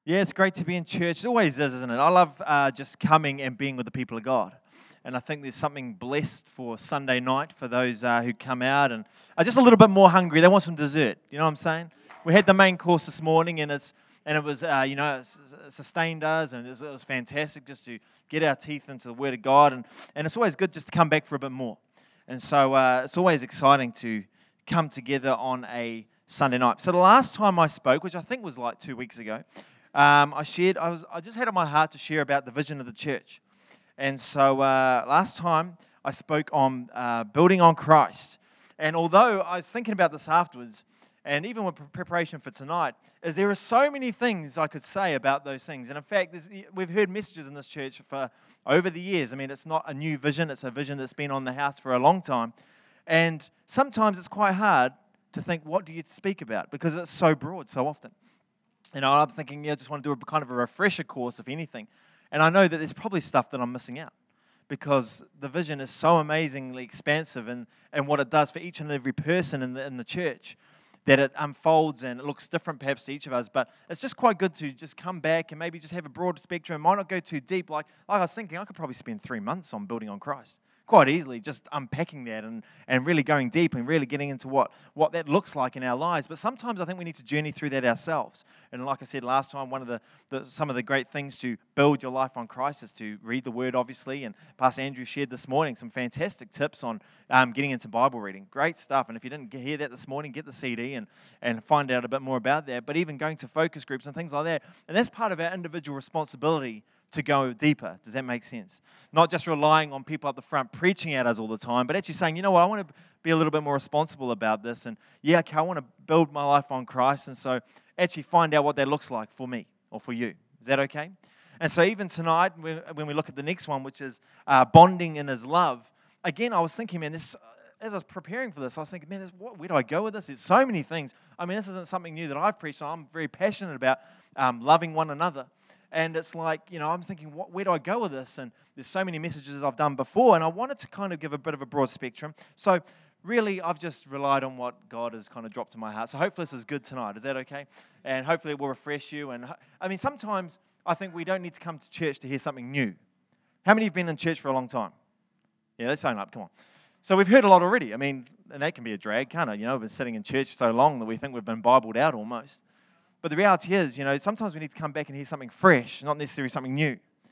Yeah, it's great to be in church. It always is, isn't it? I love just coming and being with the people of God. And I think there's something blessed for Sunday night for those who come out and are just a little bit more hungry. They want some dessert. You know what I'm saying? We had the main course this morning, and it was it sustained us, and it was fantastic just to get our teeth into the Word of God, and it's always good just to come back for a bit more. And so it's always exciting to come together on a Sunday night. So the last time I spoke, which I think was like 2 weeks ago, I just had on my heart to share about the vision of the church. And so last time I spoke on building on Christ. And although I was thinking about this afterwards, and even with preparation for tonight, is there are so many things I could say about those things. And in fact, we've heard messages in this church for over the years. I mean, it's not a new vision. It's a vision that's been on the house for a long time. And sometimes it's quite hard to think, what do you speak about? Because it's so broad so often. I'm thinking, I just want to do a kind of a refresher course, if anything. And I know that there's probably stuff that I'm missing out because the vision is so amazingly expansive and what it does for each and every person in the church, that it unfolds and it looks different perhaps to each of us. But it's just quite good to just come back and maybe just have a broad spectrum. It might not go too deep. Like I was thinking, I could probably spend 3 months on building on Christ quite easily, just unpacking that and really going deep and really getting into what that looks like in our lives. But sometimes I think we need to journey through that ourselves. And like I said last time, one of some of the great things to build your life on Christ is to read the Word, obviously. And Pastor Andrew shared this morning some fantastic tips on getting into Bible reading. Great stuff. And if you didn't hear that this morning, get the CD and find out a bit more about that. But even going to focus groups and things like that. And that's part of our individual responsibility to go deeper. Does that make sense? Not just relying on people up the front preaching at us all the time, but actually saying, you know what, I want to be a little bit more responsible about this. And yeah, okay, I want to build my life on Christ. And so actually find out what that looks like for me or for you. Is that okay? And so even tonight, when we look at the next one, which is bonding in His love, again, I was thinking, man, as I was preparing for this, I was thinking, man, where do I go with this? There's so many things. I mean, this isn't something new that I've preached. I'm very passionate about loving one another. And it's like, I'm thinking, where do I go with this? And there's so many messages I've done before, and I wanted to kind of give a bit of a broad spectrum. So really, I've just relied on what God has kind of dropped in my heart. So hopefully this is good tonight. Is that okay? And hopefully it will refresh you. And I mean, sometimes I think we don't need to come to church to hear something new. How many have been in church for a long time? Yeah, let's sign up. Come on. So we've heard a lot already. I mean, and that can be a drag, can't it? We've been sitting in church for so long that we think we've been Bibled out almost. But the reality is, sometimes we need to come back and hear something fresh, not necessarily something new.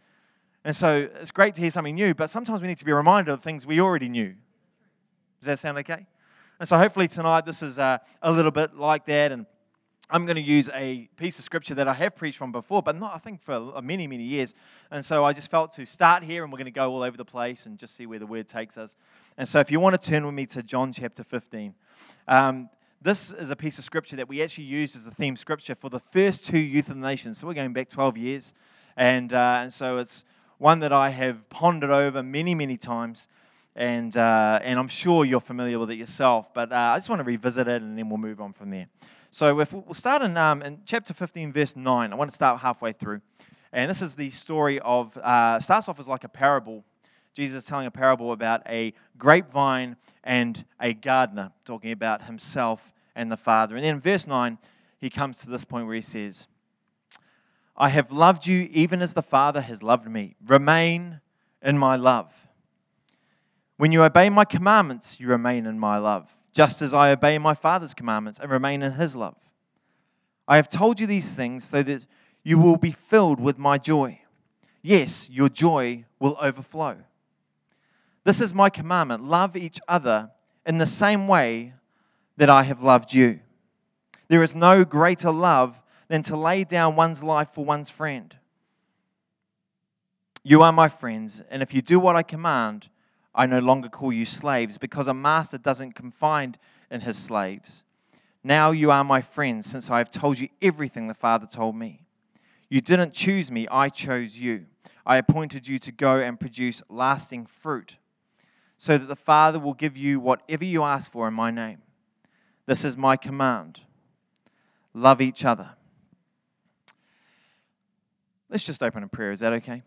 And so it's great to hear something new, but sometimes we need to be reminded of things we already knew. Does that sound okay? And so hopefully tonight this is a little bit like that. And I'm going to use a piece of scripture that I have preached from before, but not, I think, for many, many years. And so I just felt to start here, and we're going to go all over the place and just see where the Word takes us. And so if you want to turn with me to John chapter 15. This is a piece of scripture that we actually used as a theme scripture for the first two Youth of the Nations. So we're going back 12 years. And so it's one that I have pondered over many, many times. And I'm sure you're familiar with it yourself. But I just want to revisit it, and then we'll move on from there. So we'll start in chapter 15, verse 9. I want to start halfway through. And this is the story of, starts off as like a parable. Jesus is telling a parable about a grapevine and a gardener, talking about himself and the Father. And then in verse 9, he comes to this point where he says, I have loved you even as the Father has loved me. Remain in my love. When you obey my commandments, you remain in my love, just as I obey my Father's commandments and remain in his love. I have told you these things so that you will be filled with my joy. Yes, your joy will overflow. This is my commandment. Love each other in the same way that I have loved you. There is no greater love than to lay down one's life for one's friend. You are my friends, and if you do what I command, I no longer call you slaves, because a master doesn't confide in his slaves. Now you are my friends, since I have told you everything the Father told me. You didn't choose me, I chose you. I appointed you to go and produce lasting fruit, so that the Father will give you whatever you ask for in my name. This is my command. Love each other. Let's just open in prayer. Is that okay?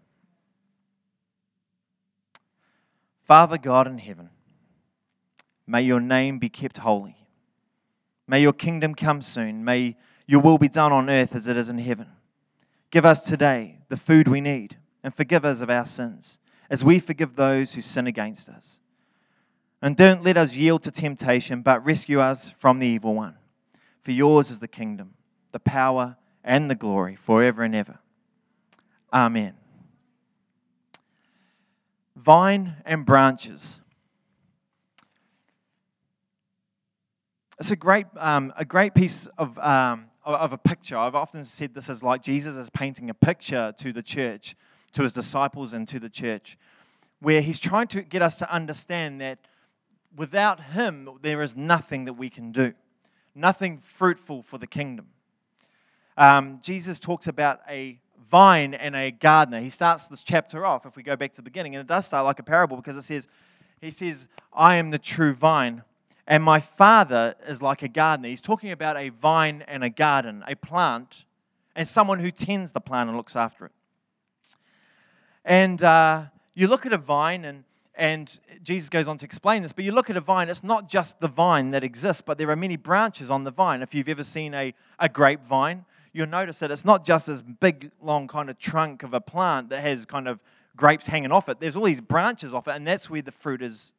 Father God in heaven, may your name be kept holy. May your kingdom come soon. May your will be done on earth as it is in heaven. Give us today the food we need, and forgive us of our sins, as we forgive those who sin against us. And don't let us yield to temptation, but rescue us from the evil one. For yours is the kingdom, the power, and the glory, forever and ever. Amen. Vine and branches. It's a great piece of a picture. I've often said this as like Jesus is painting a picture to the church, to his disciples and to the church, where he's trying to get us to understand that without him, there is nothing that we can do, nothing fruitful for the kingdom. Jesus talks about a vine and a gardener. He starts this chapter off, if we go back to the beginning, and it does start like a parable because he says, I am the true vine, and my Father is like a gardener. He's talking about a vine and a garden, a plant, and someone who tends the plant and looks after it. And you look at a vine, and Jesus goes on to explain this, but you look at a vine, it's not just the vine that exists, but there are many branches on the vine. If you've ever seen a grapevine, you'll notice that it's not just this big, long kind of trunk of a plant that has kind of grapes hanging off it. There's all these branches off it, and that's where the fruit is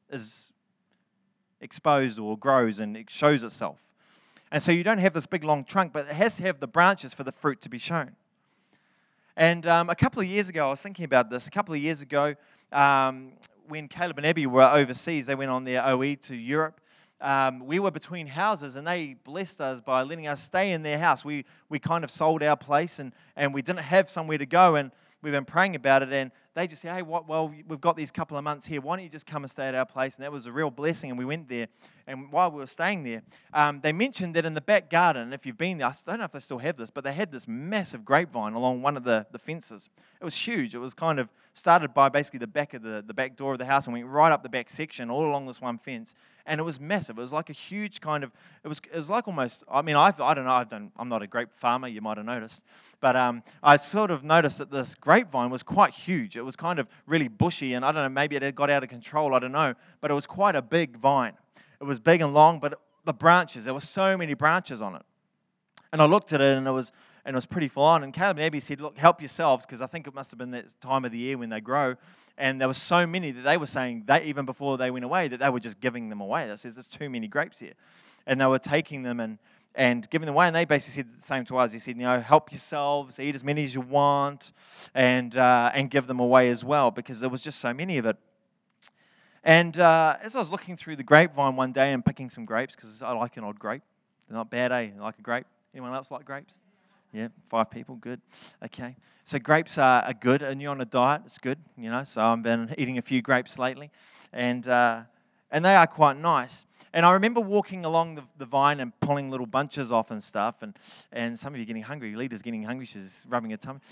exposed or grows and it shows itself. And so you don't have this big, long trunk, but it has to have the branches for the fruit to be shown. And a couple of years ago, I was thinking about this. A couple of years ago, when Caleb and Abby were overseas, they went on their OE to Europe. We were between houses, and they blessed us by letting us stay in their house. We kind of sold our place, and we didn't have somewhere to go, and we've been praying about it, and they just said, hey, well, we've got these couple of months here. Why don't you just come and stay at our place? And that was a real blessing, and we went there. And while we were staying there, they mentioned that in the back garden, if you've been there, I don't know if they still have this, but they had this massive grapevine along one of the fences. It was huge. It was kind of started by basically the back of the back door of the house and went right up the back section all along this one fence. And it was massive. It was like a huge kind of, it was like almost, I mean, I don't know, I'm not a grape farmer, you might have noticed. But I sort of noticed that this grapevine was quite huge. It was kind of really bushy, and I don't know, maybe it had got out of control, I don't know. But it was quite a big vine. It was big and long, but the branches, there were so many branches on it. And I looked at it, and it was pretty full on. And Caleb and Abby said, look, help yourselves, because I think it must have been that time of the year when they grow. And there were so many that they were saying, that even before they went away, that they were just giving them away. They said, there's too many grapes here. And they were taking them and giving them away. And they basically said the same to us. He said, help yourselves, eat as many as you want, and give them away as well, because there was just so many of it. And as I was looking through the grapevine one day and picking some grapes, because I like an odd grape. They're not bad, eh? I like a grape. Anyone else like grapes? Yeah, 5 people, good. Okay, so grapes are good, and you're on a diet, it's good, so I've been eating a few grapes lately, and they are quite nice. And I remember walking along the vine and pulling little bunches off and stuff, and some of you getting hungry, Leader's getting hungry, she's rubbing her tummy,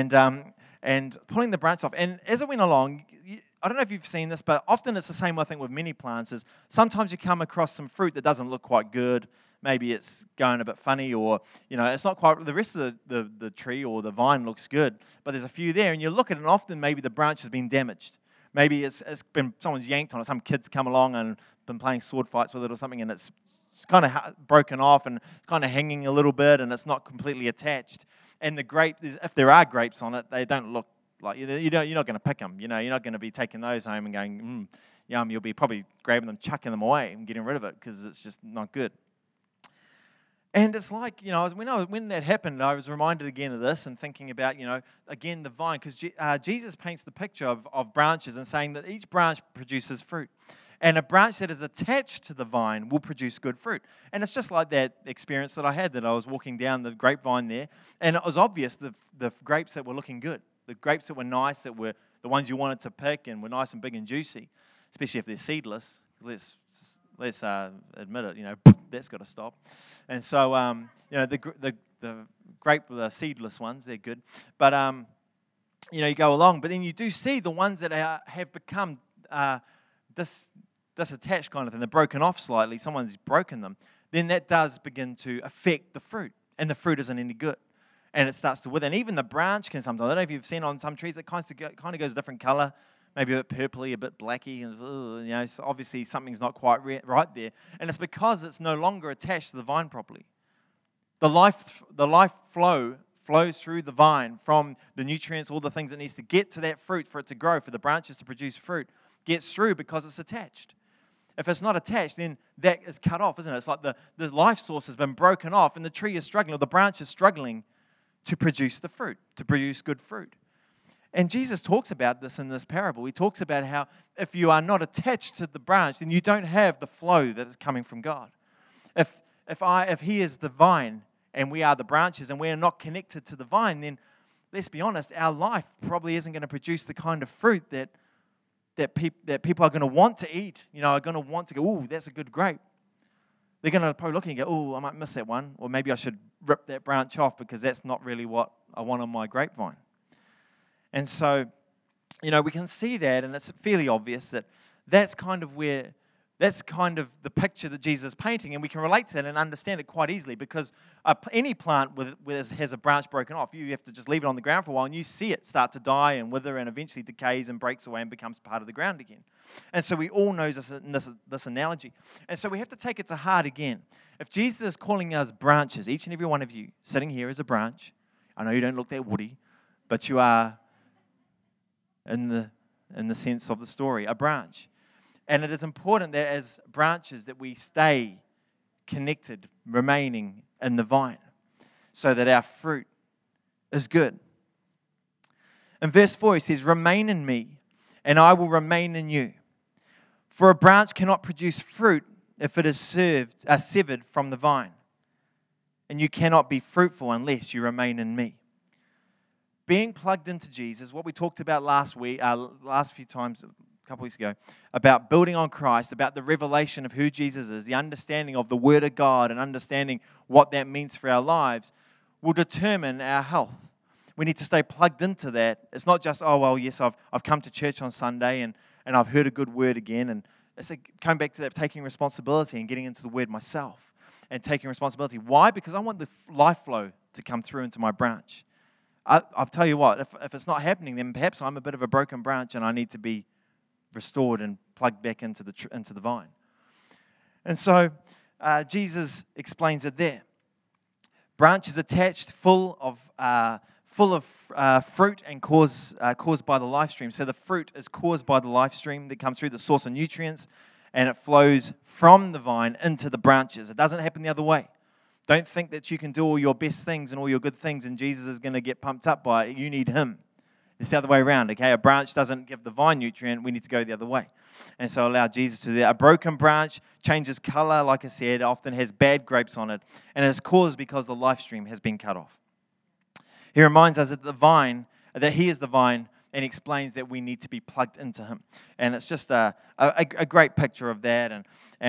and pulling the branch off. And as I went along, I don't know if you've seen this, but often it's the same, I think, with many plants, is sometimes you come across some fruit that doesn't look quite good. Maybe it's going a bit funny, or, it's not quite, the rest of the tree or the vine looks good, but there's a few there, and you look at it, and often maybe the branch has been damaged. Maybe it's been, someone's yanked on it, some kid's come along and been playing sword fights with it or something, and it's kind of broken off and it's kind of hanging a little bit, and it's not completely attached. And the grape, if there are grapes on it, they don't look like, you're not going to pick them, you're not going to be taking those home and going, yum, you'll be probably grabbing them, chucking them away and getting rid of it, because it's just not good. And it's like, when that happened, I was reminded again of this and thinking about, again, the vine, because Jesus paints the picture of branches and saying that each branch produces fruit. And a branch that is attached to the vine will produce good fruit. And it's just like that experience that I had, that I was walking down the grapevine there, and it was obvious the grapes that were looking good, the grapes that were nice, that were the ones you wanted to pick and were nice and big and juicy, especially if they're seedless. Let's admit it, that's got to stop. And so, the grape, the seedless ones, they're good. But, you go along. But then you do see the ones that have become disattached kind of thing. They're broken off slightly. Someone's broken them. Then that does begin to affect the fruit. And the fruit isn't any good. And it starts to wither. And even the branch can sometimes, I don't know if you've seen on some trees, it kind of goes a different color. Maybe a bit purpley, a bit blacky, and so obviously something's not quite right there. And it's because it's no longer attached to the vine properly. The life flow flows through the vine from the nutrients, all the things it needs to get to that fruit for it to grow, for the branches to produce fruit, gets through because it's attached. If it's not attached, then that is cut off, isn't it? It's like the life source has been broken off and the tree is struggling, or the branch is struggling to produce the fruit, to produce good fruit. And Jesus talks about this in this parable. He talks about how if you are not attached to the branch, then you don't have the flow that is coming from God. If He is the vine and we are the branches and we are not connected to the vine, then let's be honest, our life probably isn't going to produce the kind of fruit that people are going to want to eat. Are going to want to go, oh, that's a good grape. They're going to probably look and go, oh, I might miss that one, or maybe I should rip that branch off because that's not really what I want on my grapevine. And so, we can see that, and it's fairly obvious that that's kind of the picture that Jesus is painting, and we can relate to that and understand it quite easily because any plant has a branch broken off, you have to just leave it on the ground for a while, and you see it start to die and wither and eventually decays and breaks away and becomes part of the ground again. And so we all know this analogy. And so we have to take it to heart again. If Jesus is calling us branches, each and every one of you sitting here is a branch. I know you don't look that woody, but you are, in the sense of the story, a branch. And it is important that as branches that we stay connected, remaining in the vine, so that our fruit is good. In verse 4 he says, "Remain in me, and I will remain in you. For a branch cannot produce fruit if it is severed from the vine. And you cannot be fruitful unless you remain in me." Being plugged into Jesus, what we talked about last few times, a couple weeks ago, about building on Christ, about the revelation of who Jesus is, the understanding of the Word of God and understanding what that means for our lives, will determine our health. We need to stay plugged into that. It's not just, oh, well, yes, I've come to church on Sunday and I've heard a good word again. And it's coming back to that, taking responsibility and getting into the Word myself and taking responsibility. Why? Because I want the life flow to come through into my branch. I'll tell you what, if it's not happening, then perhaps I'm a bit of a broken branch and I need to be restored and plugged back into the vine. And so Jesus explains it there. Branches attached, full of fruit and caused by the life stream. So the fruit is caused by the life stream that comes through the source of nutrients, and it flows from the vine into the branches. It doesn't happen the other way. Don't think that you can do all your best things and all your good things and Jesus is going to get pumped up by it. You need Him. It's the other way around, okay? A branch doesn't give the vine nutrient. We need to go the other way. And so allow Jesus to do that. A broken branch changes color, like I said, often has bad grapes on it. And it's caused because the life stream has been cut off. He reminds us that He is the vine, and He explains that we need to be plugged into Him. And it's just a great picture of that.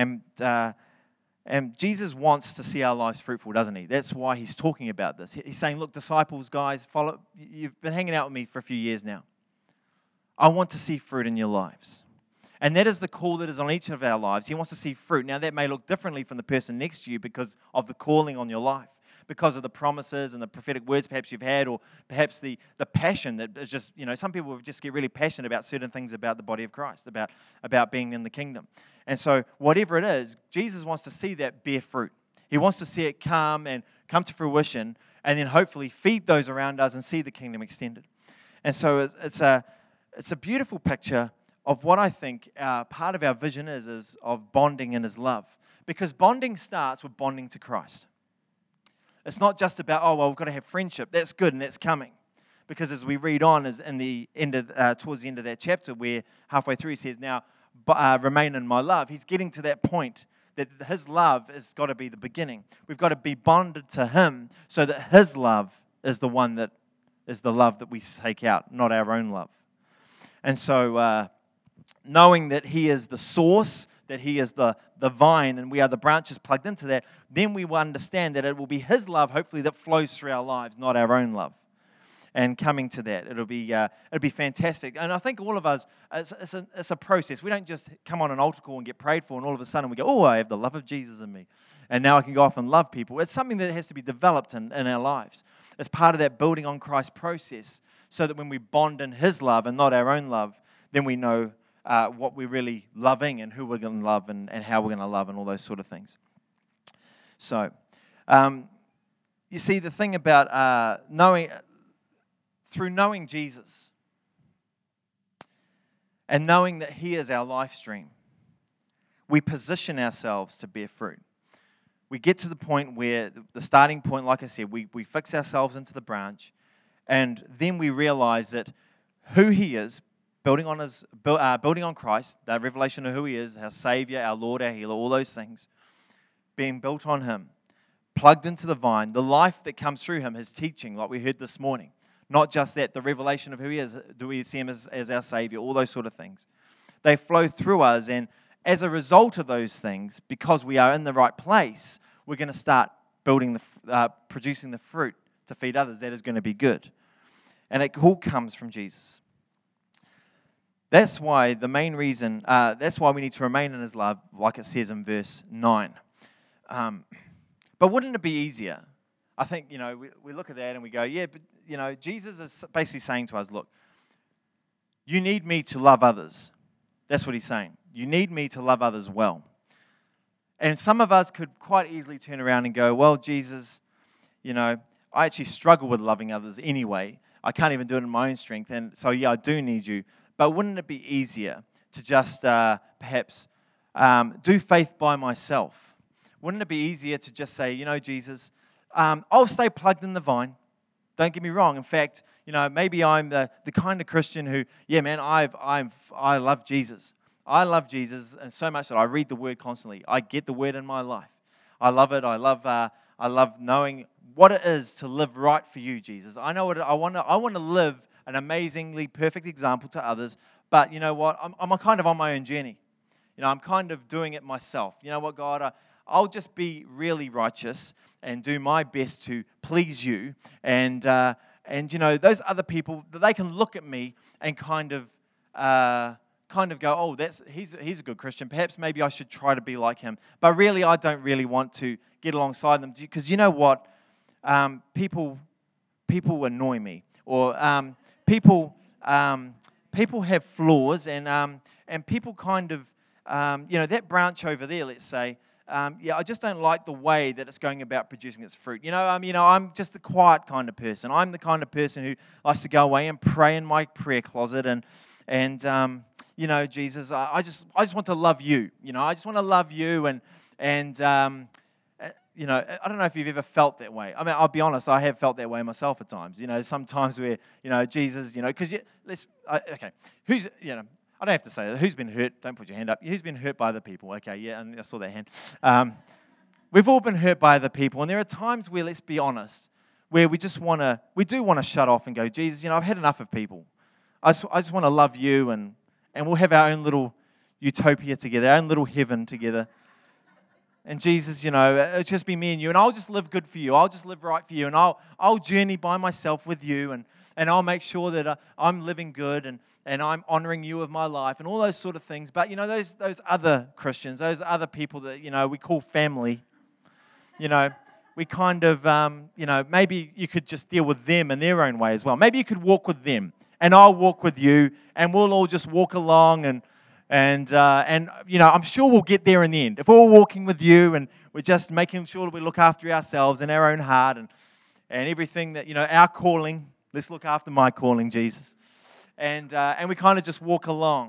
And Jesus wants to see our lives fruitful, doesn't He? That's why He's talking about this. He's saying, look, disciples, guys, you've been hanging out with me for a few years now. I want to see fruit in your lives. And that is the call that is on each of our lives. He wants to see fruit. Now, that may look differently from the person next to you because of the calling on your life, because of the promises and the prophetic words perhaps you've had, or perhaps the passion that is just, some people just get really passionate about certain things about the body of Christ, about being in the kingdom. And so whatever it is, Jesus wants to see that bear fruit. He wants to see it come to fruition, and then hopefully feed those around us and see the kingdom extended. And so it's a beautiful picture of what I think part of our vision is of bonding in His love. Because bonding starts with bonding to Christ. It's not just about, we've got to have friendship. That's good and that's coming. Because as we read on, towards the end of that chapter, where halfway through He says, now remain in my love. He's getting to that point that His love has got to be the beginning. We've got to be bonded to Him so that His love is the one that is the love that we take out, not our own love. And so knowing that He is the source, that He is the vine, and we are the branches plugged into that, then we will understand that it will be His love, hopefully, that flows through our lives, not our own love. And coming to that, it'll be fantastic. And I think all of us, it's a process. We don't just come on an altar call and get prayed for, and all of a sudden we go, I have the love of Jesus in me, and now I can go off and love people. It's something that has to be developed in our lives. It's part of that building on Christ process, so that when we bond in His love and not our own love, then we know what we're really loving and who we're going to love and how we're going to love and all those sort of things. So, You see, the thing about through knowing Jesus and knowing that He is our life stream, we position ourselves to bear fruit. We get to the point where the starting point, like I said, we fix ourselves into the branch, and then we realize that who He is, building on Christ, that revelation of who He is, our Savior, our Lord, our Healer, all those things, being built on Him, plugged into the vine, the life that comes through Him, His teaching, like we heard this morning. Not just that, the revelation of who He is, do we see Him as our Savior, all those sort of things. They flow through us, and as a result of those things, because we are in the right place, we're going to start producing the fruit to feed others. That is going to be good. And it all comes from Jesus. That's why the main reason, that's why we need to remain in His love, like it says in verse 9. But wouldn't it be easier? I think, we look at that and we go, yeah, but, Jesus is basically saying to us, look, you need me to love others. That's what He's saying. You need me to love others well. And some of us could quite easily turn around and go, well, Jesus, I actually struggle with loving others anyway. I can't even do it in my own strength. And so, yeah, I do need you. But wouldn't it be easier to just perhaps do faith by myself? Wouldn't it be easier to just say, Jesus, I'll stay plugged in the vine. Don't get me wrong. In fact, maybe I'm the kind of Christian who, yeah, man, I love Jesus. I love Jesus, and so much that I read the Word constantly. I get the Word in my life. I love it. I love knowing what it is to live right for you, Jesus. I know what I want to live an amazingly perfect example to others. But you know what? I'm kind of on my own journey. I'm kind of doing it myself. You know what, God? I'll just be really righteous and do my best to please you. And those other people, they can look at me and kind of go, oh, he's a good Christian. Perhaps maybe I should try to be like him. But really, I don't really want to get alongside them, because you know what? People annoy me, or people have flaws, and people kind of that branch over there, let's say. I just don't like the way that it's going about producing its fruit. I'm just the quiet kind of person. I'm the kind of person who likes to go away and pray in my prayer closet, and Jesus, I just want to love you. I just want to love you, and I don't know if you've ever felt that way. I mean, I'll be honest, I have felt that way myself at times. Sometimes where Jesus, because okay, who's I don't have to say that. Who's been hurt? Don't put your hand up. Who's been hurt by other people? Okay, yeah, and I saw that hand. We've all been hurt by other people, and there are times where, let's be honest, where we do want to shut off and go, Jesus, I've had enough of people. I just want to love you, and we'll have our own little utopia together, our own little heaven together. And Jesus, it'll just be me and you, and I'll just live good for you. I'll just live right for you, and I'll journey by myself with you, and I'll make sure that I'm living good, and I'm honoring you with my life, and all those sort of things. But those other Christians, those other people that we call family, we kind of maybe you could just deal with them in their own way as well. Maybe you could walk with them, and I'll walk with you, and we'll all just walk along, and I'm sure we'll get there in the end. If we're all walking with you, and we're just making sure that we look after ourselves and our own heart, and everything that our calling. Let's look after my calling, Jesus, and we kind of just walk along.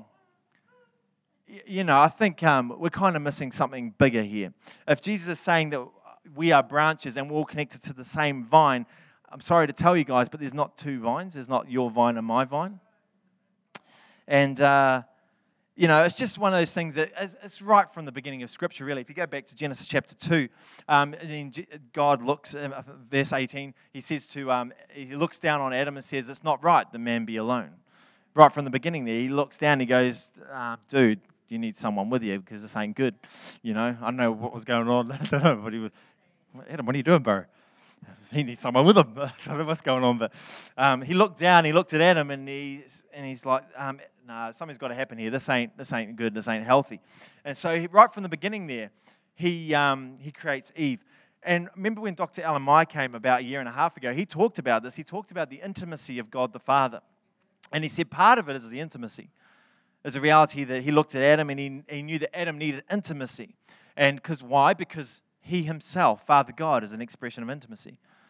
I think we're kind of missing something bigger here. If Jesus is saying that we are branches and we're all connected to the same vine, I'm sorry to tell you guys, but there's not two vines. There's not your vine and my vine. And it's just one of those things that it's right from the beginning of Scripture, really. If you go back to Genesis chapter 2, God looks, verse 18, he says he looks down on Adam and says, it's not right the man be alone. Right from the beginning there, he looks down and he goes, dude, you need someone with you because this ain't good. I don't know what was going on. I don't know, but Adam, what are you doing, bro? He needs someone with him. I don't know what's going on, but he looked down, he looked at Adam, and he's like, nah, something's got to happen here. This ain't good. This ain't healthy. And so right from the beginning there, he creates Eve. And remember when Dr. Alan Meyer came about a year and a half ago, he talked about this. He talked about the intimacy of God the Father. And he said part of it is the intimacy. There's a reality that he looked at Adam and he knew that Adam needed intimacy. And why? Because he himself, Father God, is an expression of intimacy.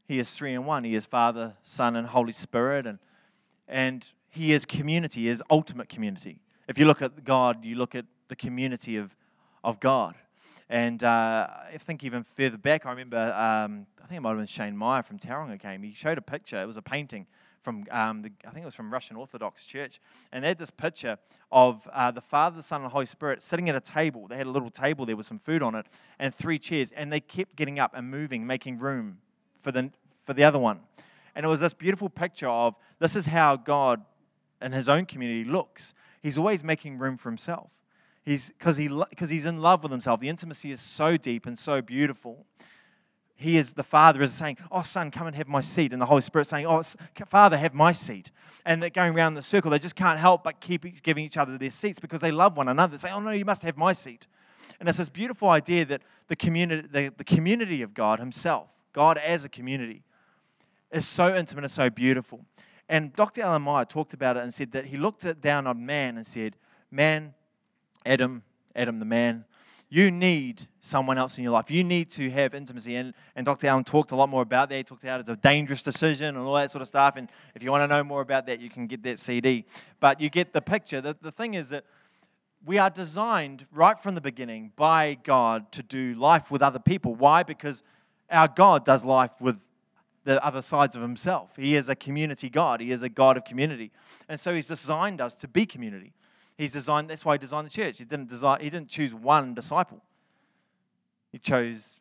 He is three in one. He is Father, Son, and Holy Spirit, and He is community. He is ultimate community. If you look at God, you look at the community of God. And I think even further back, I remember, I think it might have been Shane Meyer from Tauranga came. He showed a picture. It was a painting from, I think it was from Russian Orthodox Church. And they had this picture of the Father, the Son, and the Holy Spirit sitting at a table. They had a little table there with some food on it and 3 chairs. And they kept getting up and moving, making room for the other one. And it was this beautiful picture of this is how God in His own community looks. He's always making room for Himself. Because he's in love with Himself. The intimacy is so deep and so beautiful. The Father is saying, "Oh, Son, come and have my seat." And the Holy Spirit saying, "Oh, Father, have my seat." And they're going around the circle. They just can't help but keep giving each other their seats because they love one another. They say, "Oh, no, you must have my seat." And it's this beautiful idea that the community of God Himself, God as a community, is so intimate and so beautiful. And Dr. Alan Meyer talked about it and said that he looked down on man and said, "Man, Adam the man, you need someone else in your life. You need to have intimacy." And Dr. Allen talked a lot more about that. He talked about it's a dangerous decision and all that sort of stuff. And if you want to know more about that, you can get that CD. But you get the picture. The thing is that we are designed right from the beginning by God to do life with other people. Why? Because our God does life with the other sides of Himself. He is a community God. He is a God of community. And so He's designed us to be community. That's why He designed the church. He didn't choose one disciple. He chose.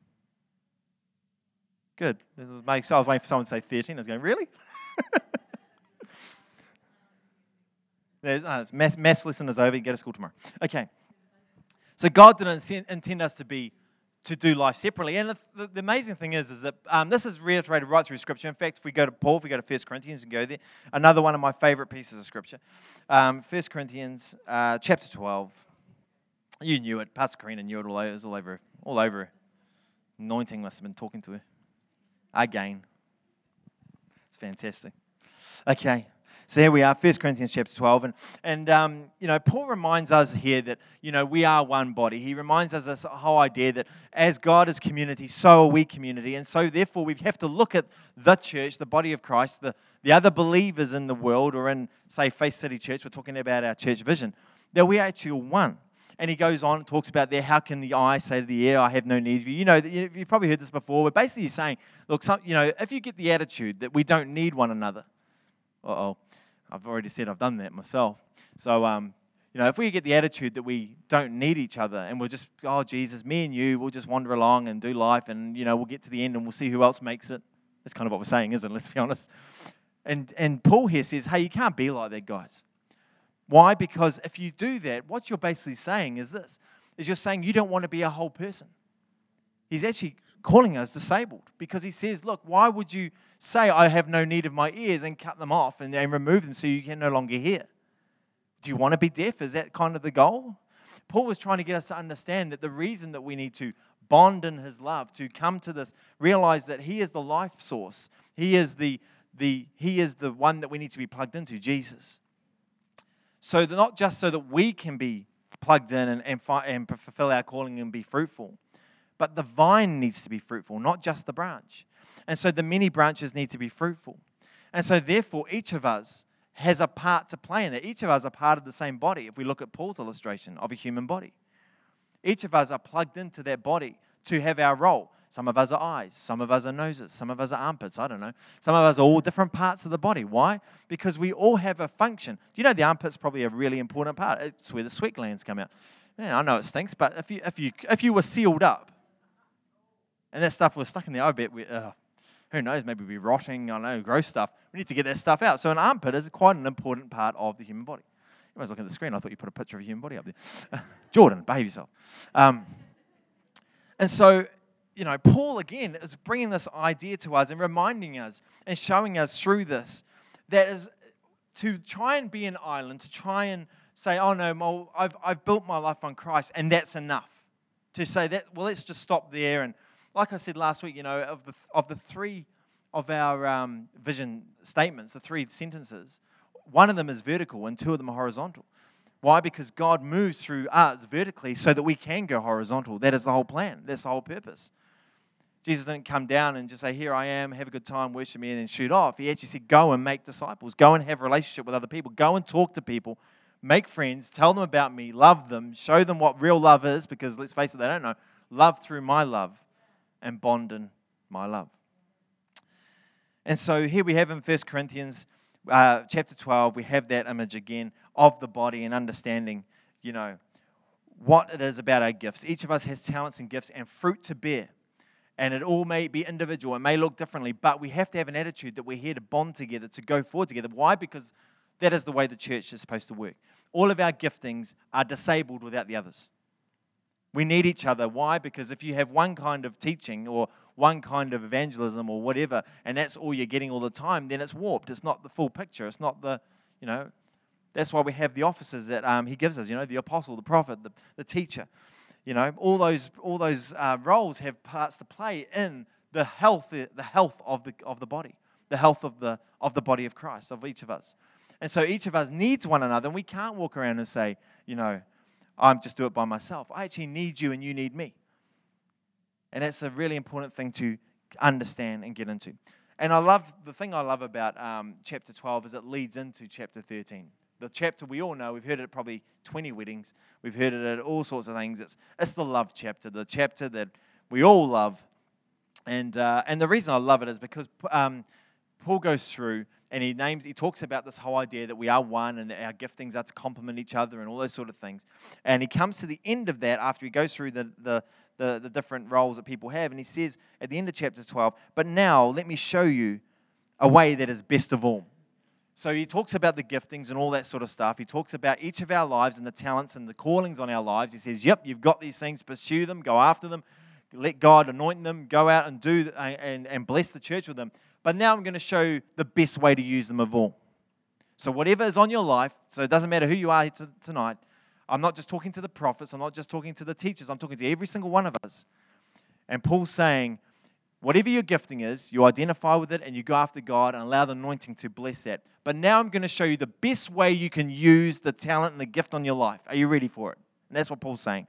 Good. I was waiting for someone to say 13. I was going, really? Maths lesson is over. You go to school tomorrow. Okay. So God didn't intend us to do life separately. And the amazing thing is that this is reiterated right through Scripture. In fact, if we go to 1 Corinthians and go there, another one of my favorite pieces of Scripture. 1 Corinthians chapter 12. You knew it. Pastor Karina knew it all over. It was all over. Anointing must have been talking to her. Again. It's fantastic. Okay. So here we are, 1 Corinthians chapter 12. And Paul reminds us here that, we are one body. He reminds us this whole idea that as God is community, so are we community. And so therefore we have to look at the church, the body of Christ, the other believers in the world, or in, say, Faith City Church. We're talking about our church vision. That we are actually one. And he goes on and talks about there, how can the eye say to the ear, "I have no need of you"? You've probably heard this before. But basically he's saying, look, if you get the attitude that we don't need one another, I've already said I've done that myself. So, if we get the attitude that we don't need each other and we'll just, "Oh, Jesus, me and you, we'll just wander along and do life and, we'll get to the end and we'll see who else makes it." That's kind of what we're saying, isn't it? Let's be honest. And Paul here says, hey, you can't be like that, guys. Why? Because if you do that, what you're basically saying is you're saying you don't want to be a whole person. He's actually calling us disabled because he says, look, why would you say I have no need of my ears and cut them off and remove them so you can no longer hear? Do you want to be deaf? Is that kind of the goal? Paul was trying to get us to understand that the reason that we need to bond in His love, to come to this, realize that He is the life source. He is the one that we need to be plugged into, Jesus. So that not just so that we can be plugged in and fulfill our calling and be fruitful, but the vine needs to be fruitful, not just the branch. And so the many branches need to be fruitful. And so therefore each of us has a part to play in it. Each of us are part of the same body. If we look at Paul's illustration of a human body, each of us are plugged into that body to have our role. Some of us are eyes, some of us are noses, some of us are armpits, I don't know. Some of us are all different parts of the body. Why? Because we all have a function. Do you know the armpit's probably a really important part? It's where the sweat glands come out. Man, I know it stinks, but if you were sealed up and that stuff was stuck in there, I bet who knows, maybe we'd be rotting, I don't know, gross stuff. We need to get that stuff out. So an armpit is quite an important part of the human body. I was looking at the screen, I thought you put a picture of a human body up there. Jordan, behave yourself. And so, Paul again is bringing this idea to us and reminding us and showing us through this that is to try and be an island, to try and say, "Oh no, I've built my life on Christ and that's enough." To say that, well, let's just stop there. And like I said last week, of the three of our vision statements, the 3 sentences, one of them is vertical and 2 of them are horizontal. Why? Because God moves through us vertically so that we can go horizontal. That is the whole plan. That's the whole purpose. Jesus didn't come down and just say, here I am, have a good time, worship me, and then shoot off. He actually said, go and make disciples. Go and have a relationship with other people. Go and talk to people. Make friends. Tell them about me. Love them. Show them what real love is, because let's face it, they don't know. Love through my love and bond in my love. And so here we have in 1 Corinthians chapter 12, we have that image again of the body and understanding, what it is about our gifts. Each of us has talents and gifts and fruit to bear. And it all may be individual. It may look differently, but we have to have an attitude that we're here to bond together, to go forward together. Why? Because that is the way the church is supposed to work. All of our giftings are disabled without the others. We need each other. Why? Because if you have one kind of teaching or one kind of evangelism or whatever, and that's all you're getting all the time, then it's warped. It's not the full picture. It's not the, that's why we have the offices that he gives us, the apostle, the prophet, the teacher. All those roles have parts to play in the health of the body, the health of the body of Christ, of each of us. And so each of us needs one another, and we can't walk around and say, I'm just do it by myself. I actually need you, and you need me. And that's a really important thing to understand and get into. And the thing I love about chapter 12 is it leads into chapter 13. The chapter we all know, we've heard it at probably 20 weddings. We've heard it at all sorts of things. It's the love chapter, the chapter that we all love. And the reason I love it is because Paul goes through and he talks about this whole idea that we are one and that our giftings are to complement each other and all those sort of things. And he comes to the end of that after he goes through the different roles that people have, and he says at the end of chapter 12, but now let me show you a way that is best of all. So he talks about the giftings and all that sort of stuff. He talks about each of our lives and the talents and the callings on our lives. He says, yep, you've got these things, pursue them, go after them, let God anoint them, go out and do and bless the church with them. But now I'm going to show you the best way to use them of all. So whatever is on your life, so it doesn't matter who you are tonight, I'm not just talking to the prophets, I'm not just talking to the teachers, I'm talking to every single one of us. And Paul's saying, whatever your gifting is, you identify with it and you go after God and allow the anointing to bless that. But now I'm going to show you the best way you can use the talent and the gift on your life. Are you ready for it? And that's what Paul's saying.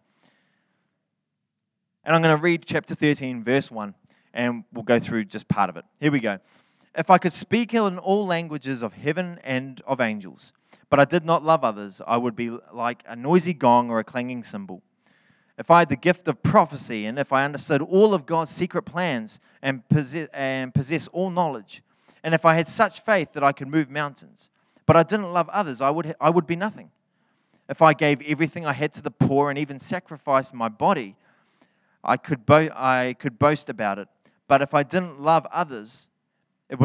And I'm going to read chapter 13, verse 1, and we'll go through just part of it. Here we go. If I could speak in all languages of heaven and of angels, but I did not love others, I would be like a noisy gong or a clanging cymbal. If I had the gift of prophecy, and if I understood all of God's secret plans and possess all knowledge, and if I had such faith that I could move mountains, but I didn't love others, I would be nothing. If I gave everything I had to the poor and even sacrificed my body, I could boast about it. But if I didn't love others, it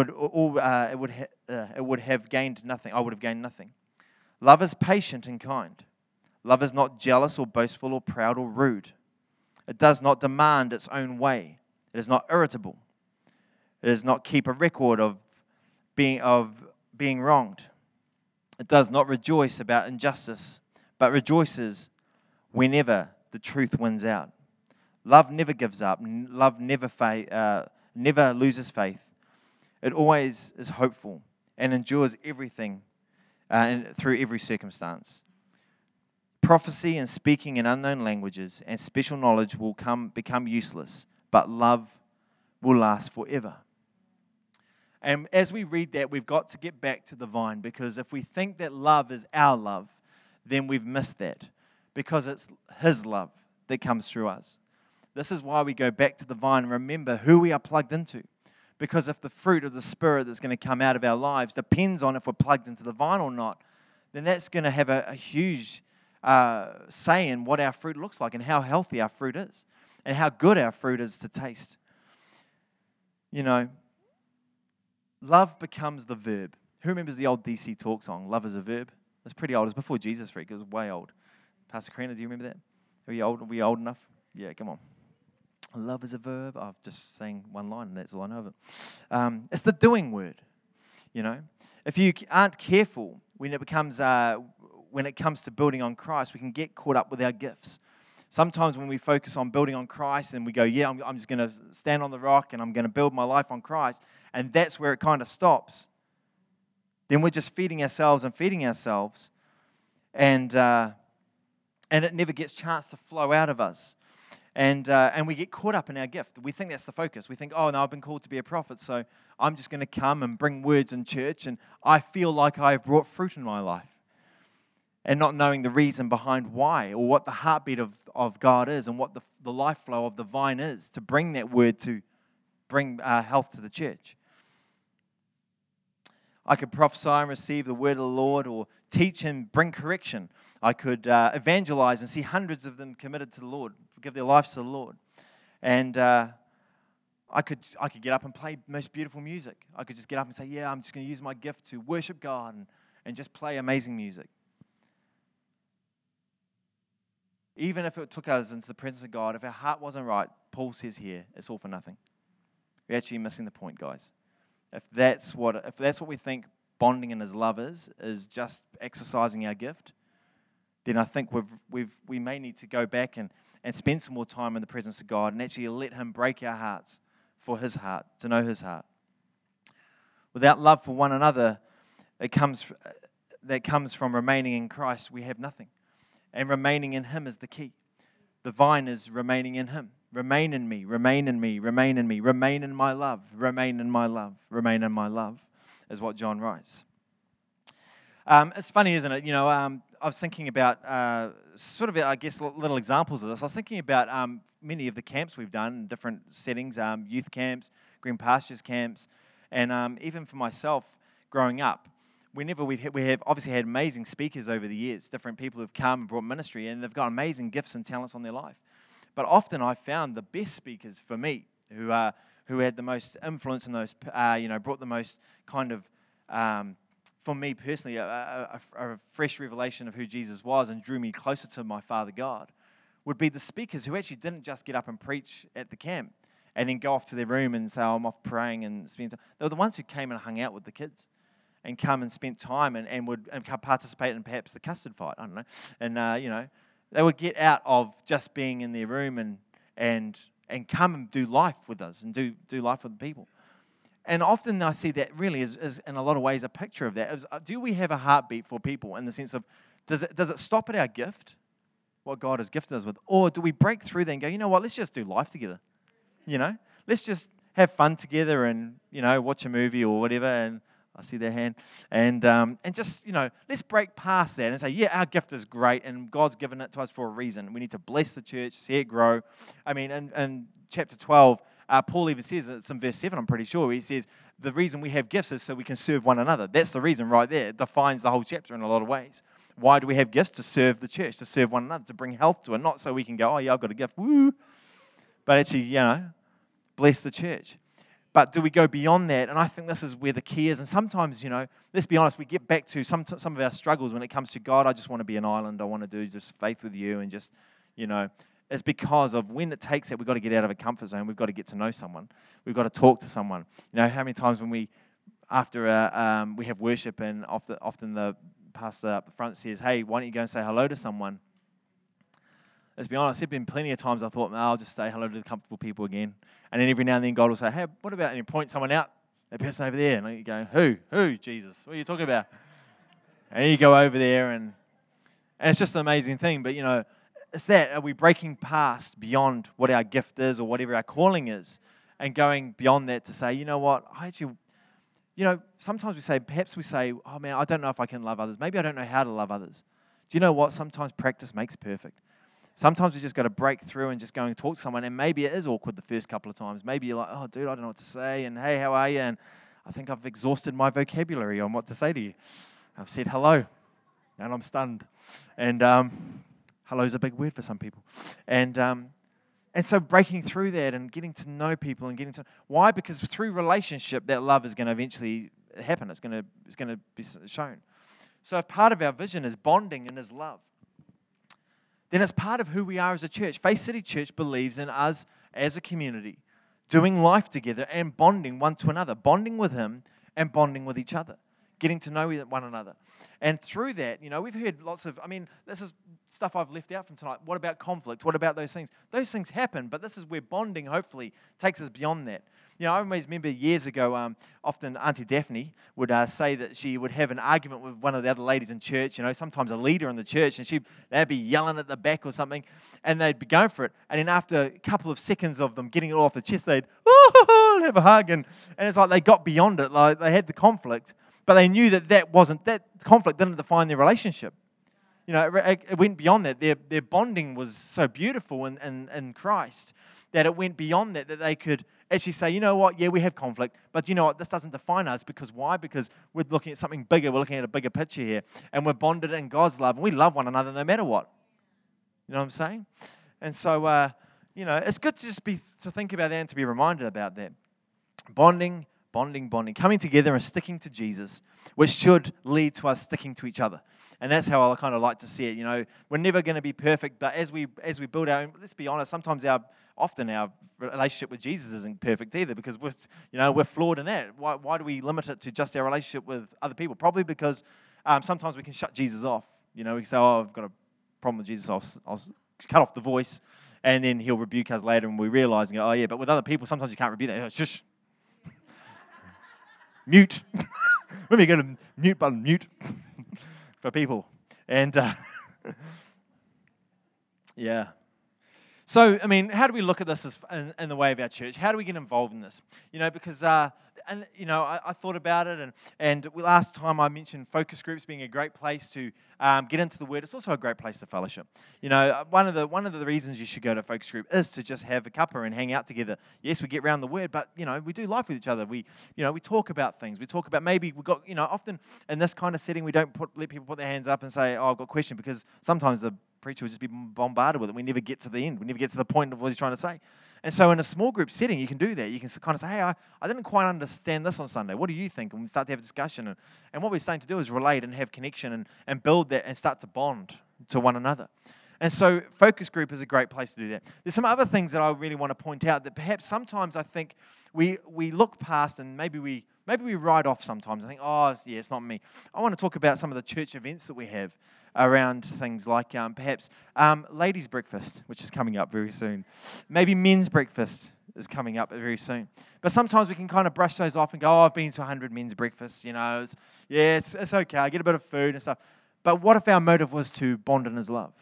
would have gained nothing. I would have gained nothing. Love is patient and kind. Love is not jealous or boastful or proud or rude. It does not demand its own way. It is not irritable. It does not keep a record of being wronged. It does not rejoice about injustice, but rejoices whenever the truth wins out. Love never gives up. Love never loses faith. It always is hopeful and endures everything through every circumstance. Prophecy and speaking in unknown languages and special knowledge will become useless, but love will last forever. And as we read that, we've got to get back to the vine, because if we think that love is our love, then we've missed that, because it's His love that comes through us. This is why we go back to the vine and remember who we are plugged into. Because if the fruit of the Spirit that's going to come out of our lives depends on if we're plugged into the vine or not, then that's going to have a huge say in what our fruit looks like and how healthy our fruit is and how good our fruit is to taste. Love becomes the verb. Who remembers the old DC Talk song, Love is a Verb? It's pretty old. It was before Jesus Freak. It was way old. Pastor Karina, do you remember that? Are we old enough? Yeah, come on. Love is a verb. I've just saying one line and that's all I know of it. It's the doing word. If you aren't careful when it comes to building on Christ, we can get caught up with our gifts. Sometimes when we focus on building on Christ and we go, yeah, I'm just going to stand on the rock and I'm going to build my life on Christ, and that's where it kind of stops, then we're just feeding ourselves, and it never gets a chance to flow out of us. And we get caught up in our gift. We think that's the focus. We think, oh, no, I've been called to be a prophet, so I'm just going to come and bring words in church, and I feel like I've brought fruit in my life. And not knowing the reason behind why, or what the heartbeat of God is, and what the life flow of the vine is, to bring that word to bring health to the church. I could prophesy and receive the word of the Lord, or teach and bring correction. I could evangelize and see hundreds of them committed to the Lord, give their lives to the Lord. And I could get up and play most beautiful music. I could just get up and say, yeah, I'm just going to use my gift to worship God and just play amazing music. Even if it took us into the presence of God, if our heart wasn't right, Paul says here, it's all for nothing. We're actually missing the point, guys. If that's what we think bonding in His love is just exercising our gift, then I think we may need to go back and spend some more time in the presence of God and actually let Him break our hearts for His heart, to know His heart. Without love for one another, that comes from remaining in Christ, we have nothing. And remaining in Him is the key. The vine is remaining in Him. Remain in me, remain in me, remain in me, remain in my love, remain in my love, remain in my love, is what John writes. It's funny, isn't it? I was thinking about little examples of this. I was thinking about many of the camps we've done in different settings, youth camps, green pastures camps, and even for myself growing up, we have obviously had amazing speakers over the years, different people who've come and brought ministry, and they've got amazing gifts and talents on their life. But often I found the best speakers for me, who had the most influence in those, brought the most kind of, for me personally, a fresh revelation of who Jesus was and drew me closer to my Father God, would be the speakers who actually didn't just get up and preach at the camp and then go off to their room and say, oh, I'm off praying and spend time. They were the ones who came and hung out with the kids and come and spent time and would participate in perhaps the custard fight, I don't know. And, they would get out of just being in their room and come and do life with us and do life with the people. And often I see that really is in a lot of ways a picture of that. Do we have a heartbeat for people in the sense of, does it stop at our gift, what God has gifted us with? Or do we break through that and go, you know what, let's just do life together. Let's just have fun together and, watch a movie or whatever, and I see their hand. And just, let's break past that and say, yeah, our gift is great and God's given it to us for a reason. We need to bless the church, see it grow. I mean, in chapter 12, Paul even says, it's in verse 7, I'm pretty sure, he says, the reason we have gifts is so we can serve one another. That's the reason right there. It defines the whole chapter in a lot of ways. Why do we have gifts? To serve the church, to serve one another, to bring health to it. Not so we can go, oh yeah, I've got a gift, woo. But actually, bless the church. But do we go beyond that? And I think this is where the key is. And sometimes, let's be honest, we get back to some of our struggles when it comes to God. I just want to be an island. I want to do just faith with you and just, it's because of when it takes that, we've got to get out of a comfort zone. We've got to get to know someone. We've got to talk to someone. How many times when we have worship and often the pastor up the front says, hey, why don't you go and say hello to someone? Let's be honest, there have been plenty of times I thought, no, I'll just say hello to the comfortable people again. And then every now and then God will say, hey, what about, and you point someone out, that person over there. And you go, who, Jesus? What are you talking about? And you go over there, and it's just an amazing thing. But, it's that, are we breaking past beyond what our gift is or whatever our calling is and going beyond that to say, you know what, I actually, sometimes perhaps we say, oh man, I don't know if I can love others. Maybe I don't know how to love others. Do you know what? Sometimes practice makes perfect. Sometimes we just got to break through and just go and talk to someone, and maybe it is awkward the first couple of times. Maybe you're like, oh, dude, I don't know what to say, and hey, how are you? And I think I've exhausted my vocabulary on what to say to you. I've said hello, and I'm stunned. And hello's a big word for some people. And so breaking through that and getting to know people and why? Because through relationship, that love is going to eventually happen. It's going to be shown. So if part of our vision is bonding in His love, then it's part of who we are as a church. Faith City Church believes in us as a community, doing life together and bonding one to another, bonding with Him and bonding with each other, getting to know one another. And through that, we've heard lots of, this is stuff I've left out from tonight. What about conflict? What about those things? Those things happen, but this is where bonding hopefully takes us beyond that. I always remember years ago, often Auntie Daphne would say that she would have an argument with one of the other ladies in church, sometimes a leader in the church, and they'd be yelling at the back or something, and they'd be going for it. And then after a couple of seconds of them getting it off the chest, they'd have a hug, and it's like they got beyond it. Like they had the conflict, but they knew that conflict didn't define their relationship. It went beyond that. Their bonding was so beautiful in Christ that it went beyond that they could actually say, you know what, yeah, we have conflict, but you know what, this doesn't define us. Because why? Because we're looking at something bigger. We're looking at a bigger picture here, and we're bonded in God's love, and we love one another no matter what. You know what I'm saying? And so, it's good to just to think about that and to be reminded about that. Bonding, coming together and sticking to Jesus, which should lead to us sticking to each other. And that's how I kind of like to see it. We're never going to be perfect, but as we build our own, let's be honest, sometimes often our relationship with Jesus isn't perfect either, because we're flawed in that. Why do we limit it to just our relationship with other people? Probably because sometimes we can shut Jesus off. We can say, oh, I've got a problem with Jesus, I'll cut off the voice, and then he'll rebuke us later, and we realize, oh yeah, but with other people, sometimes you can't rebuke that. Shush. Mute. Let me get a mute button, mute for people. And yeah. So, how do we look at this in the way of our church? How do we get involved in this? Because I thought about it, and last time I mentioned focus groups being a great place to get into the Word. It's also a great place to fellowship. One of the reasons you should go to a focus group is to just have a cuppa and hang out together. Yes, we get around the Word, but we do life with each other. We talk about things. We talk about maybe we got often in this kind of setting we don't let people put their hands up and say, oh, I've got a question, because sometimes the preacher will just be bombarded with it. We never get to the end. We never get to the point of what he's trying to say. And so in a small group setting, you can do that. You can kind of say, hey, I didn't quite understand this on Sunday. What do you think? And we start to have a discussion. And what we're starting to do is relate and have connection and build that and start to bond to one another. And so focus group is a great place to do that. There's some other things that I really want to point out that perhaps sometimes I think we look past, and maybe we write off sometimes. I think, oh, yeah, it's not me. I want to talk about some of the church events that we have around things like perhaps ladies' breakfast, which is coming up very soon. Maybe men's breakfast is coming up very soon. But sometimes we can kind of brush those off and go, oh, I've been to 100 men's breakfasts. It's okay. I get a bit of food and stuff. But what if our motive was to bond in His love?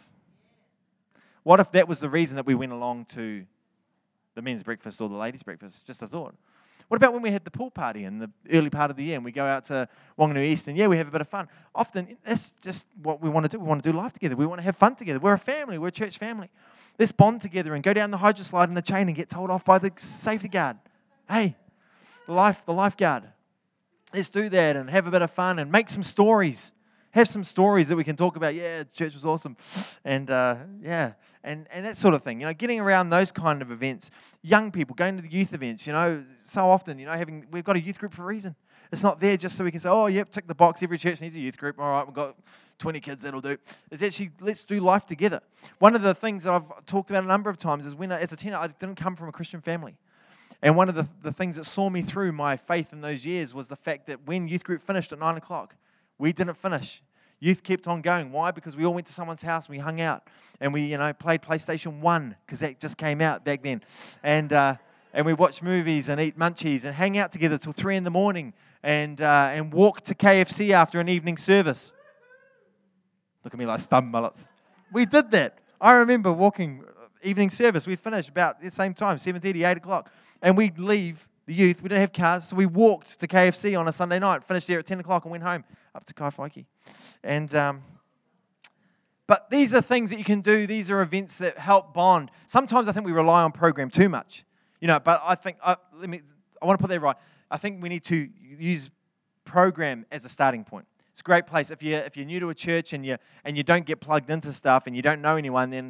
What if that was the reason that we went along to the men's breakfast or the ladies' breakfast? Just a thought. What about when we had the pool party in the early part of the year and we go out to Wanganui East and, we have a bit of fun? Often, that's just what we want to do. We want to do life together. We want to have fun together. We're a family. We're a church family. Let's bond together and go down the hydro slide in the chain and get told off by the safety guard. Hey, the lifeguard. Let's do that and have a bit of fun and make some stories. Have some stories that we can talk about. Yeah, church was awesome. And, and that sort of thing. Getting around those kind of events. Young people going to the youth events. So often, we've got a youth group for a reason. It's not there just so we can say, oh, yep, tick the box. Every church needs a youth group. All right, we've got 20 kids, that'll do. It's actually, let's do life together. One of the things that I've talked about a number of times is when, as a teenager, I didn't come from a Christian family. And one of the things that saw me through my faith in those years was the fact that when youth group finished at 9 o'clock, we didn't finish. Youth kept on going. Why? Because we all went to someone's house and we hung out. And we, played PlayStation 1 because that just came out back then. And we watched movies and eat munchies and hang out together till 3 in the morning and walk to KFC after an evening service. Look at me like stubborn mullets. We did that. I remember walking evening service. We finished about the same time, 7:30, 8 o'clock. And we'd leave the youth. We didn't have cars, so we walked to KFC on a Sunday night, finished there at 10 o'clock and went home up to Kaiwhaiki. And but these are things that you can do. These are events that help bond. Sometimes I think we rely on program too much, But I think I want to put that right. I think we need to use program as a starting point. It's a great place if you're new to a church and you don't get plugged into stuff and you don't know anyone. Then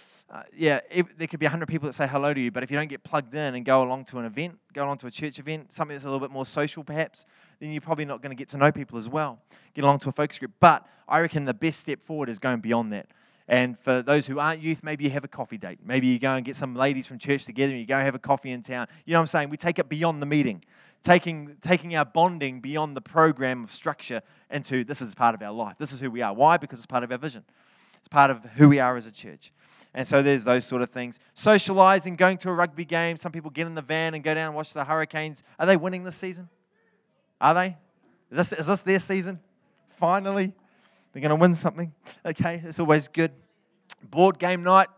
there could be 100 people that say hello to you, but if you don't get plugged in and go along to an event, go along to a church event, something that's a little bit more social perhaps, then you're probably not going to get to know people as well. Get along to a focus group. But I reckon the best step forward is going beyond that. And for those who aren't youth, maybe you have a coffee date. Maybe you go and get some ladies from church together and you go have a coffee in town. You know what I'm saying? We take it beyond the meeting. Taking our bonding beyond the program of structure into this is part of our life. This is who we are. Why? Because it's part of our vision. It's part of who we are as a church. And so there's those sort of things. Socializing, going to a rugby game. Some people get in the van and go down and watch the Hurricanes. Are they winning this season? Are they? Is this their season? Finally? They're going to win something? Okay, it's always good. Board game night.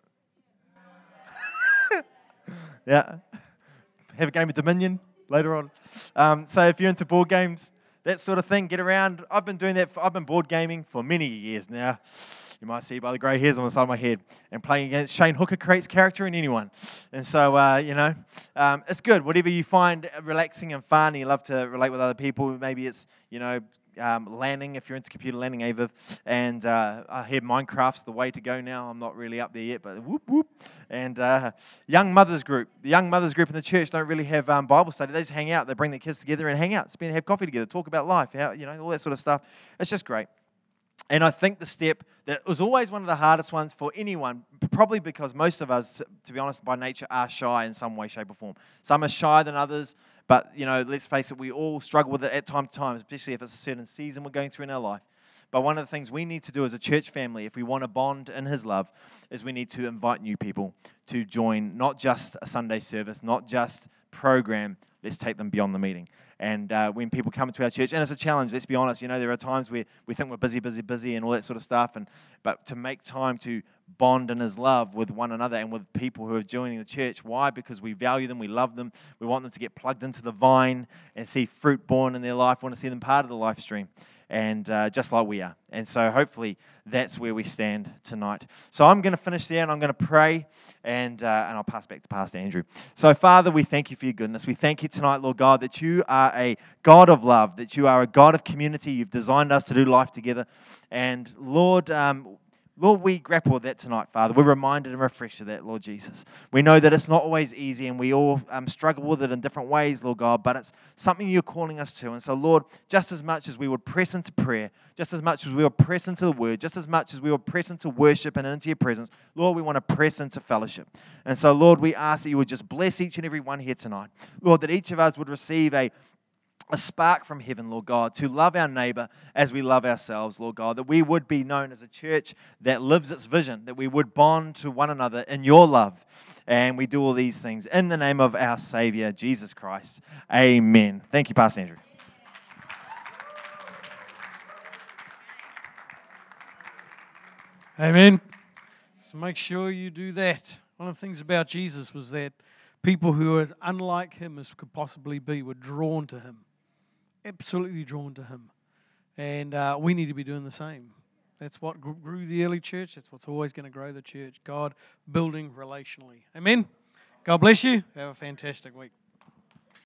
Yeah. Have a game of Dominion later on. So if you're into board games, that sort of thing, get around. I've been doing that. I've been board gaming for many years now. You might see by the grey hairs on the side of my head. And playing against Shane Hooker creates character in anyone. And so, it's good. Whatever you find relaxing and fun, and you love to relate with other people. Maybe it's, landing, if you're into computer landing, AVIV. And I hear Minecraft's the way to go now. I'm not really up there yet, but whoop, whoop. And young mothers group. The young mothers group in the church don't really have Bible study. They just hang out. They bring their kids together and hang out, have coffee together, talk about life, all that sort of stuff. It's just great. And I think the step that was always one of the hardest ones for anyone, probably because most of us, to be honest, by nature are shy in some way, shape, or form. Some are shyer than others, but, let's face it, we all struggle with it at time to time, especially if it's a certain season we're going through in our life. But one of the things we need to do as a church family, if we want to bond in His love, is we need to invite new people to join not just a Sunday service, not just program. Let's take them beyond the meeting. And when people come to our church, and it's a challenge, let's be honest, there are times where we think we're busy and all that sort of stuff, but to make time to bond in His love with one another and with people who are joining the church. Why? Because we value them, we love them, we want them to get plugged into the vine and see fruit born in their life, we want to see them part of the life stream. And just like we are. And so hopefully that's where we stand tonight. So I'm going to finish there and I'm going to pray and I'll pass back to Pastor Andrew. So Father, we thank you for your goodness. We thank you tonight, Lord God, that you are a God of love, that you are a God of community. You've designed us to do life together. And Lord, we grapple with that tonight, Father. We're reminded and refreshed of that, Lord Jesus. We know that it's not always easy and we all struggle with it in different ways, Lord God, but it's something you're calling us to. And so, Lord, just as much as we would press into prayer, just as much as we would press into the Word, just as much as we would press into worship and into your presence, Lord, we want to press into fellowship. And so, Lord, we ask that you would just bless each and every one here tonight. Lord, that each of us would receive a spark from heaven, Lord God, to love our neighbor as we love ourselves, Lord God, that we would be known as a church that lives its vision, that we would bond to one another in your love. And we do all these things in the name of our Savior, Jesus Christ. Amen. Thank you, Pastor Andrew. Amen. So make sure you do that. One of the things about Jesus was that people who were as unlike him as could possibly be were drawn to him. Absolutely drawn to him. And we need to be doing the same. That's what grew the early church. That's what's always going to grow the church. God building relationally. Amen. God bless you. Have a fantastic week.